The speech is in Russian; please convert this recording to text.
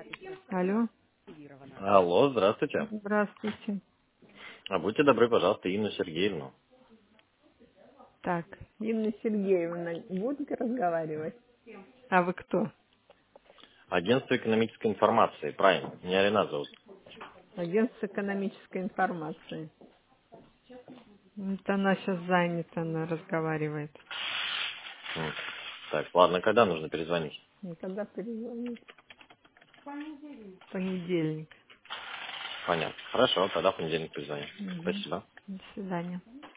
Алло, Алло, здравствуйте. здравствуйте. Будьте добры, пожалуйста, Инну Сергеевну. Так, Инна Сергеевна, будете разговаривать? А вы кто? Агентство экономической информации, правильно. Меня Ренат зовут. Агентство экономической информации. Это она сейчас занята, она разговаривает. М. Так, ладно, когда нужно перезвонить? Ну, когда перезвонить? В понедельник. Понятно. Хорошо, тогда в понедельник перезвоню. Мгм. Спасибо. До свидания.